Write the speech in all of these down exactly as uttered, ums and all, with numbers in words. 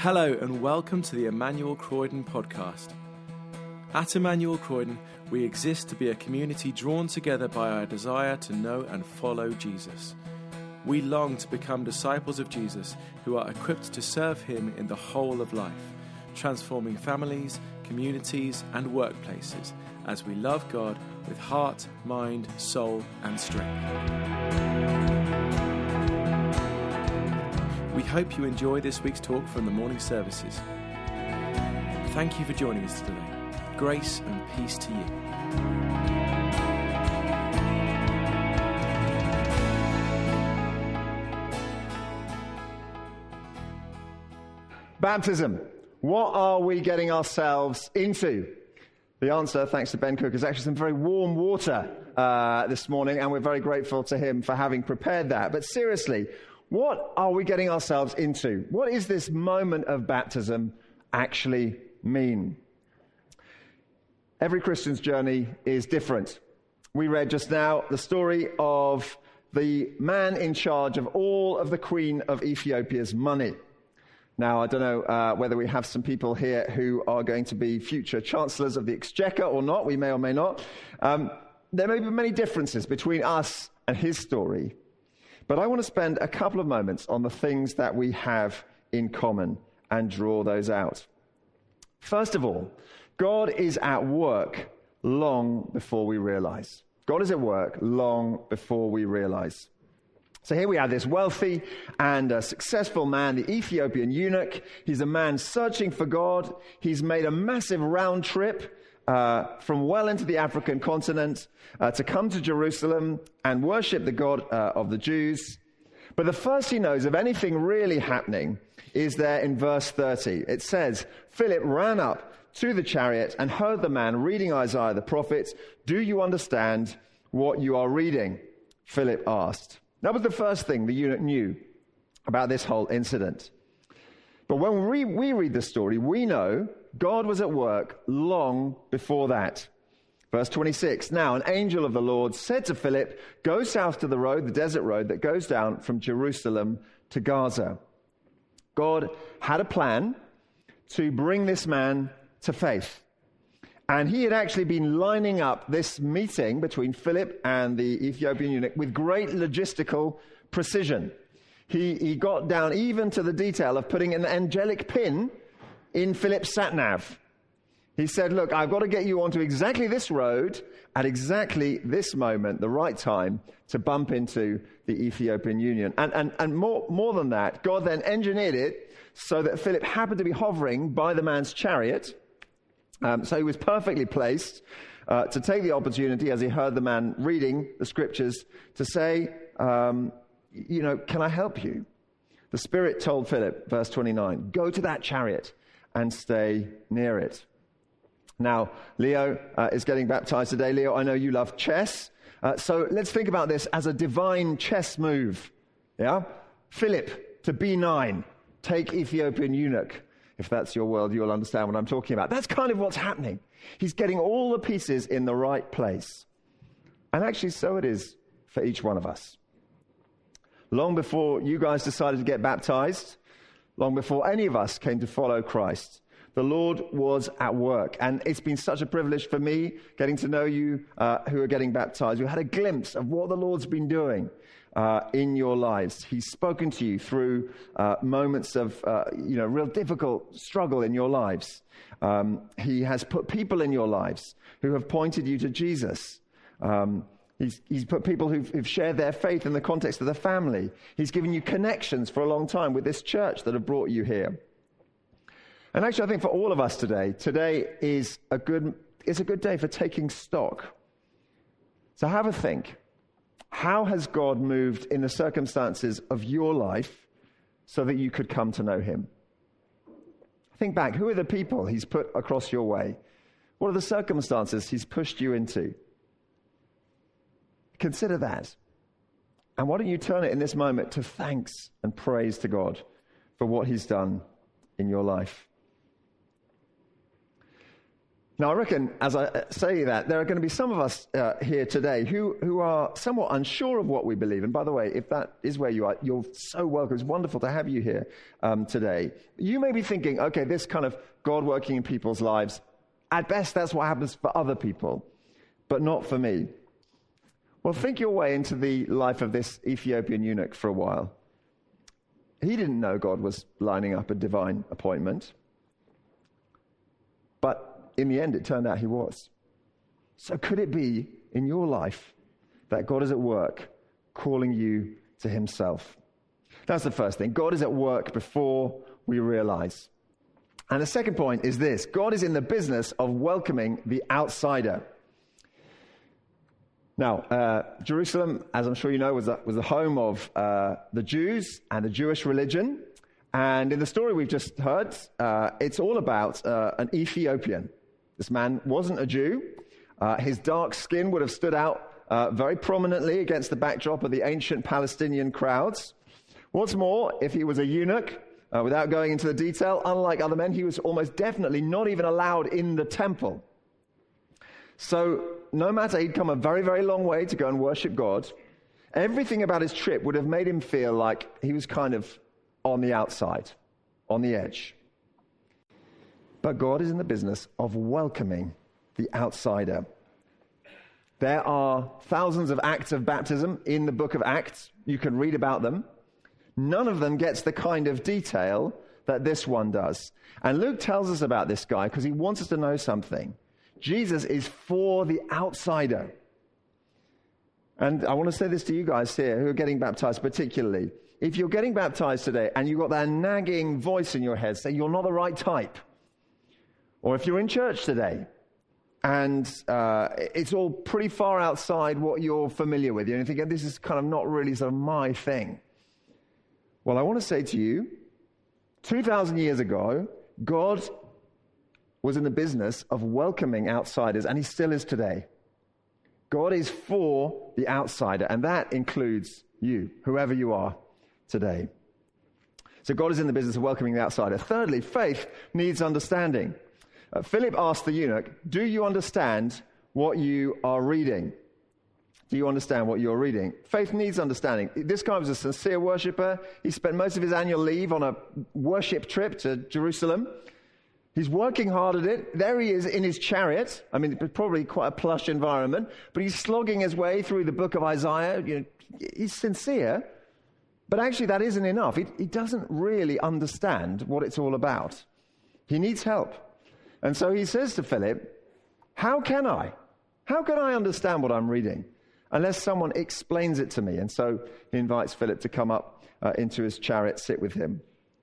Hello and welcome to the Emmanuel Croydon podcast. At Emmanuel Croydon, we exist to be a community drawn together by our desire to know and follow Jesus. We long to become disciples of Jesus who are equipped to serve him in the whole of life, transforming families, communities and workplaces as we love God with heart, mind, soul and strength. We hope you enjoy this week's talk from the morning services. Thank you for joining us today. Grace and peace to you. Baptism. What are we getting ourselves into? The answer, thanks to Ben Cook, is actually some very warm water uh, this morning, and we're very grateful to him for having prepared that. But seriously, what are we getting ourselves into? What is this moment of baptism actually mean? Every Christian's journey is different. We read just now the story of the man in charge of all of the Queen of Ethiopia's money. Now, I don't know uh, whether we have some people here who are going to be future chancellors of the Exchequer or not. We may or may not. Um, there may be many differences between us and his story. But I want to spend a couple of moments on the things that we have in common and draw those out. First of all, God is at work long before we realize. God is at work long before we realize. So here we have this wealthy and uh, successful man, the Ethiopian eunuch. He's a man searching for God. He's made a massive round trip uh, from well into the African continent uh, to come to Jerusalem and worship the God uh, of the Jews. But the first he knows of anything really happening is there in verse thirty. It says, Philip ran up to the chariot and heard the man reading Isaiah the prophet. Do you understand what you are reading? Philip asked. That was the first thing the eunuch knew about this whole incident. But when we, we read the story, we know God was at work long before that. Verse twenty-six, now an angel of the Lord said to Philip, go south to the road, the desert road that goes down from Jerusalem to Gaza. God had a plan to bring this man to faith. And he had actually been lining up this meeting between Philip and the Ethiopian eunuch with great logistical precision. He, he got down even to the detail of putting an angelic pin in Philip's sat-nav. He said, look, I've got to get you onto exactly this road at exactly this moment, the right time, to bump into the Ethiopian eunuch. And, and, and more, more than that, God then engineered it so that Philip happened to be hovering by the man's chariot. Um, so he was perfectly placed uh, to take the opportunity as he heard the man reading the scriptures to say, um, you know, can I help you? The Spirit told Philip, verse twenty-nine, go to that chariot and stay near it. Now, Leo uh, is getting baptized today. Leo, I know you love chess. Uh, so let's think about this as a divine chess move. Yeah? Philip to B nine, take Ethiopian eunuch. If that's your world, you'll understand what I'm talking about. That's kind of what's happening. He's getting all the pieces in the right place. And actually, so it is for each one of us. Long before you guys decided to get baptized, long before any of us came to follow Christ, the Lord was at work. And it's been such a privilege for me getting to know you uh, who are getting baptized. We had a glimpse of what the Lord's been doing Uh, in your lives. He's spoken to you through uh, moments of, uh, you know, real difficult struggle in your lives. Um, he has put people in your lives who have pointed you to Jesus. Um, he's, he's put people who've, who've shared their faith in the context of the family. He's given you connections for a long time with this church that have brought you here. And actually, I think for all of us today, today is a good, is a good day for taking stock. So have a think. How has God moved in the circumstances of your life so that you could come to know him? Think back. Who are the people he's put across your way? What are the circumstances he's pushed you into? Consider that. And why don't you turn it in this moment to thanks and praise to God for what he's done in your life? Now, I reckon, as I say that, there are going to be some of us uh, here today who, who are somewhat unsure of what we believe. And by the way, if that is where you are, you're so welcome. It's wonderful to have you here um, today. You may be thinking, okay, this kind of God working in people's lives, at best that's what happens for other people, but not for me. Well, think your way into the life of this Ethiopian eunuch for a while. He didn't know God was lining up a divine appointment, but in the end, it turned out he was. So could it be in your life that God is at work calling you to himself? That's the first thing. God is at work before we realize. And the second point is this. God is in the business of welcoming the outsider. Now, uh, Jerusalem, as I'm sure you know, was the, was the home of uh, the Jews and the Jewish religion. And in the story we've just heard, uh, it's all about uh, an Ethiopian. This man wasn't a Jew. Uh, his dark skin would have stood out uh, very prominently against the backdrop of the ancient Palestinian crowds. What's more, if he was a eunuch, uh, without going into the detail, unlike other men, he was almost definitely not even allowed in the temple. So no matter, he'd come a very, very long way to go and worship God. Everything about his trip would have made him feel like he was kind of on the outside, on the edge. But God is in the business of welcoming the outsider. There are thousands of acts of baptism in the book of Acts. You can read about them. None of them gets the kind of detail that this one does. And Luke tells us about this guy because he wants us to know something. Jesus is for the outsider. And I want to say this to you guys here who are getting baptized particularly. If you're getting baptized today and you've got that nagging voice in your head saying you're not the right type, or if you're in church today and uh, it's all pretty far outside what you're familiar with, you're thinking, this is kind of not really sort of my thing. Well, I want to say to you, two thousand years ago, God was in the business of welcoming outsiders, and he still is today. God is for the outsider, and that includes you, whoever you are today. So God is in the business of welcoming the outsider. Thirdly, faith needs understanding. Uh, Philip asked the eunuch, do you understand what you are reading? Do you understand what you're reading? Faith needs understanding. This guy was a sincere worshiper. He spent most of his annual leave on a worship trip to Jerusalem. He's working hard at it. There he is in his chariot. I mean, it's probably quite a plush environment, but he's slogging his way through the book of Isaiah. You know, he's sincere, but actually that isn't enough. He, he doesn't really understand what it's all about. He needs help. And so he says to Philip, how can I? How can I understand what I'm reading unless someone explains it to me? And so he invites Philip to come up uh, into his chariot, sit with him.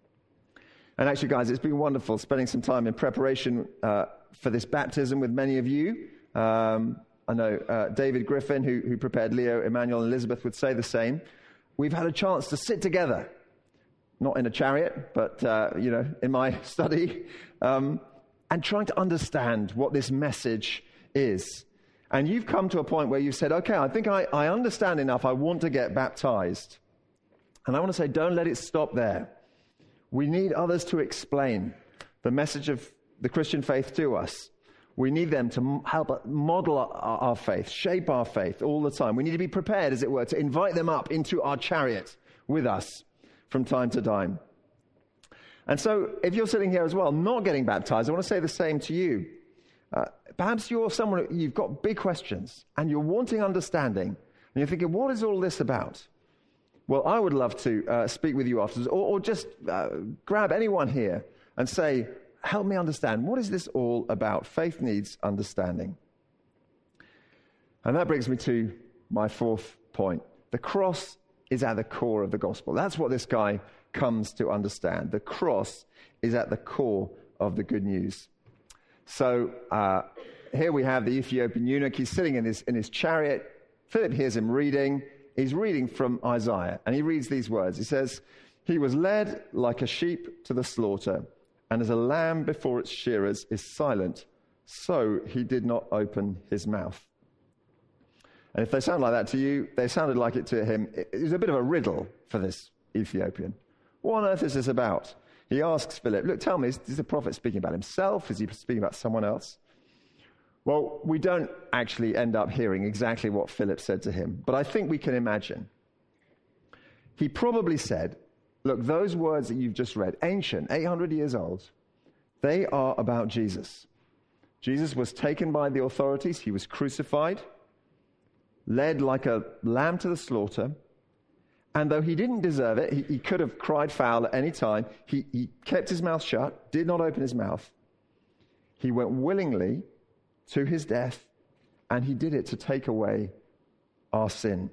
And actually, guys, it's been wonderful spending some time in preparation uh, for this baptism with many of you. Um, I know uh, David Griffin, who, who prepared Leo, Emmanuel, and Elizabeth, would say the same. We've had a chance to sit together, not in a chariot, but, uh, you know, in my study, um, and trying to understand what this message is. And you've come to a point where you've said, okay, I think I, I understand enough. I want to get baptized. And I want to say, don't let it stop there. We need others to explain the message of the Christian faith to us. We need them to help model our, our faith, shape our faith all the time. We need to be prepared, as it were, to invite them up into our chariot with us from time to time. And so if you're sitting here as well, not getting baptized, I want to say the same to you. Uh, perhaps you're someone, you've got big questions and you're wanting understanding and you're thinking, what is all this about? Well, I would love to uh, speak with you afterwards, or, or just uh, grab anyone here and say, help me understand, what is this all about? Faith needs understanding. And that brings me to my fourth point. The cross is at the core of the gospel. That's what this guy comes to understand. The cross is at the core of the good news. So uh, here we have the Ethiopian eunuch. He's sitting in his, in his chariot. Philip hears him reading. He's reading from Isaiah, and he reads these words. He says, he was led like a sheep to the slaughter, and as a lamb before its shearers is silent, so he did not open his mouth. And if they sound like that to you, they sounded like it to him. It was a bit of a riddle for this Ethiopian. What on earth is this about? He asks Philip, look, tell me, is the prophet speaking about himself? Is he speaking about someone else? Well, we don't actually end up hearing exactly what Philip said to him, but I think we can imagine. He probably said, look, those words that you've just read, ancient, eight hundred years old, they are about Jesus. Jesus was taken by the authorities. He was crucified, led like a lamb to the slaughter. And though he didn't deserve it, he, he could have cried foul at any time. He, he kept his mouth shut, did not open his mouth. He went willingly to his death, and he did it to take away our sin.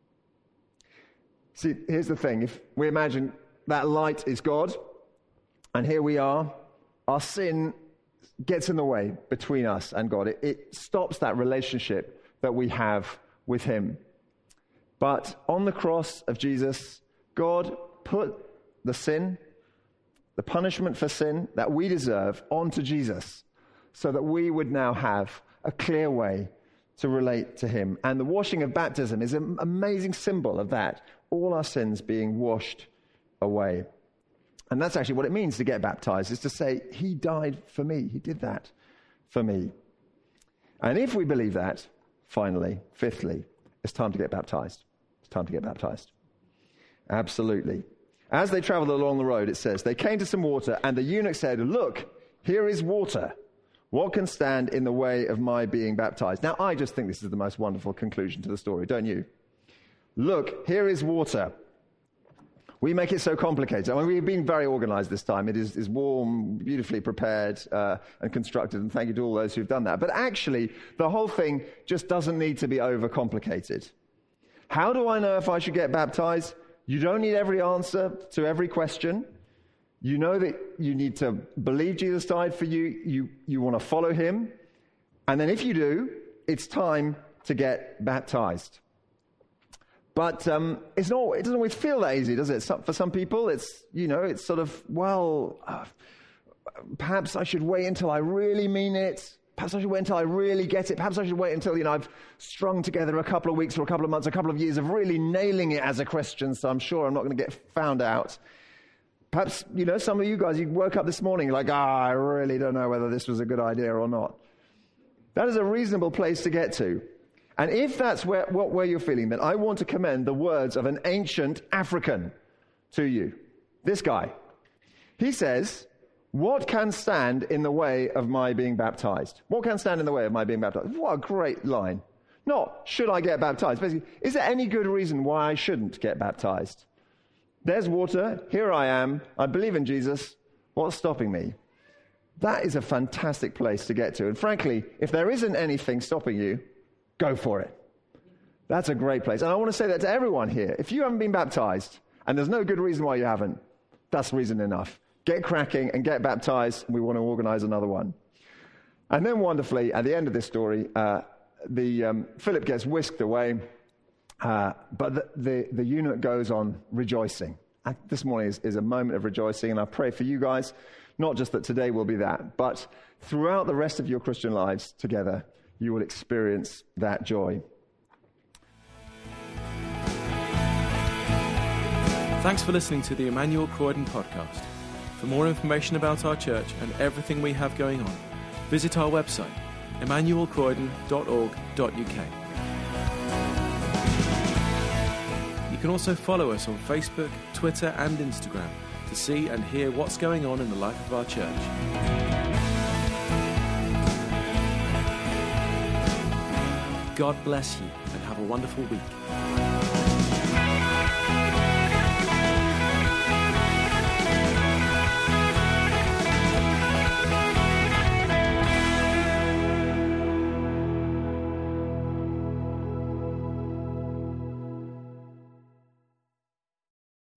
See, here's the thing. If we imagine that light is God, and here we are, our sin gets in the way between us and God. It, it stops that relationship that we have with him. But on the cross of Jesus, God put the sin, the punishment for sin that we deserve, onto Jesus, so that we would now have a clear way to relate to him. And the washing of baptism is an amazing symbol of that, all our sins being washed away. And that's actually what it means to get baptized, is to say, he died for me. He did that for me. And if we believe that, finally, fifthly, it's time to get baptized. It's time to get baptized. Absolutely. As they traveled along the road, it says, they came to some water, and the eunuch said, look, here is water. What can stand in the way of my being baptized? Now, I just think this is the most wonderful conclusion to the story, don't you? Look, here is water. We make it so complicated. I mean, we've been very organized this time. It is, is warm, beautifully prepared, uh, and constructed, and thank you to all those who've done that. But actually, the whole thing just doesn't need to be overcomplicated. How do I know if I should get baptized? You don't need every answer to every question. You know that you need to believe Jesus died for you. You, you want to follow him. And then if you do, it's time to get baptized. But um, it's not, it doesn't always feel that easy, does it? Some, for some people, it's, you know, it's sort of, well, uh, perhaps I should wait until I really mean it. Perhaps I should wait until I really get it. Perhaps I should wait until, you know, I've strung together a couple of weeks or a couple of months, a couple of years of really nailing it as a Christian, so I'm sure I'm not going to get found out. Perhaps, you know, some of you guys, you woke up this morning like, ah, I really don't know whether this was a good idea or not. That is a reasonable place to get to. And if that's where, what, where you're feeling, then I want to commend the words of an ancient African to you. This guy. He says, what can stand in the way of my being baptized? What can stand in the way of my being baptized? What a great line. Not, should I get baptized? Basically, is there any good reason why I shouldn't get baptized? There's water. Here I am. I believe in Jesus. What's stopping me? That is a fantastic place to get to. And frankly, if there isn't anything stopping you, go for it. That's a great place. And I want to say that to everyone here. If you haven't been baptized, and there's no good reason why you haven't, that's reason enough. Get cracking and get baptized, and we want to organize another one. And then wonderfully, at the end of this story, uh, the um, Philip gets whisked away, uh, but the, the, the eunuch goes on rejoicing. And this morning is, is a moment of rejoicing, and I pray for you guys, not just that today will be that, but throughout the rest of your Christian lives together, you will experience that joy. Thanks for listening to the Emmanuel Croydon podcast. For more information about our church and everything we have going on, visit our website, emmanuel croydon dot org dot u k. You can also follow us on Facebook, Twitter and Instagram to see and hear what's going on in the life of our church. God bless you and have a wonderful week.